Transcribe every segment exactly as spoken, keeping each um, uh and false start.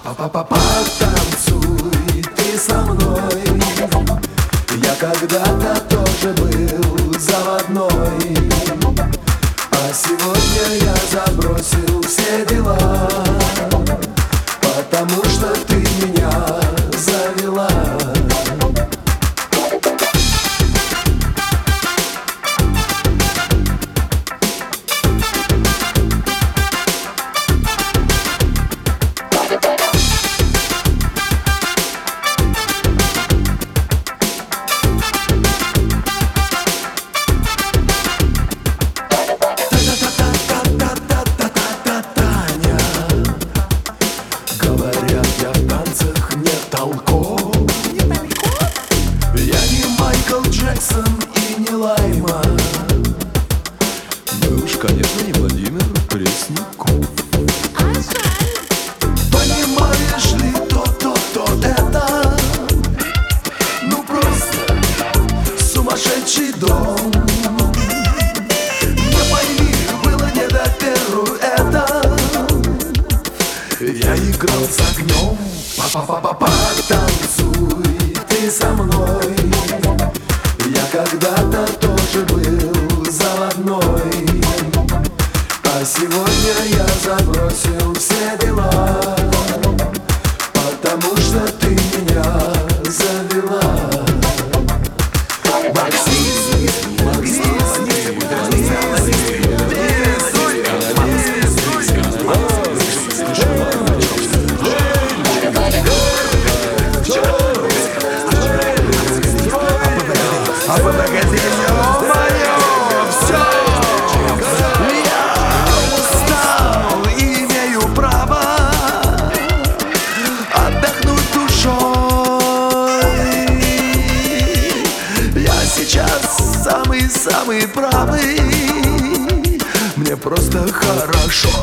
Потанцуй ты со мной. Я когда-то тоже был заводной, а сегодня я забросил все дела, потому что ты меня завела. Джексон и не Лайма. Ну уж, конечно, не Владимир Пресняков. Понимаешь ли, то, то, то это, ну просто сумасшедший дом. Не пойми, было не до пируэта. Я играл с огнем. Потанцуй ты со мной. Я когда-то тоже был заводной, а сегодня я забросил все дела, потому что ты меня завела. А по магазину мое все. Я устал и имею право отдохнуть душой. Я сейчас самый-самый правый. Мне просто хорошо.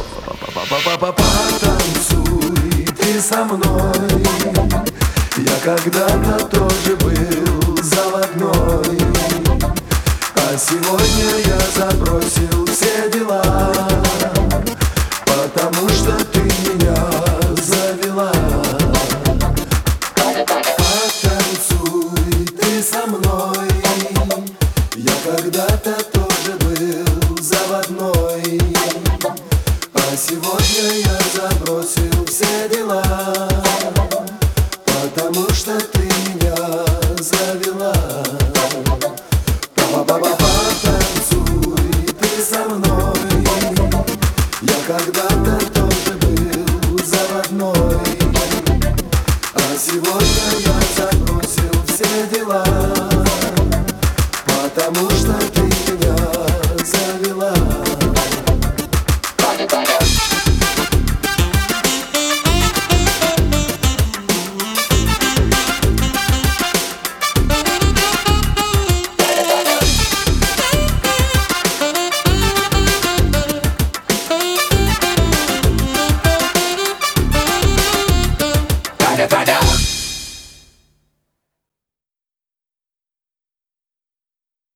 Потанцуй ты со мной. Я когда-то тоже был заводной, а сегодня я забросил все дела, потому что ты меня завела. Потанцуй ты со мной. Я когда-то тоже был заводной, а сегодня я забросил все дела, потому что ты меня завела. Потанцуй ты со мной. Я когда-то тоже был заводной, а сегодня я забросил все дела, потому что ты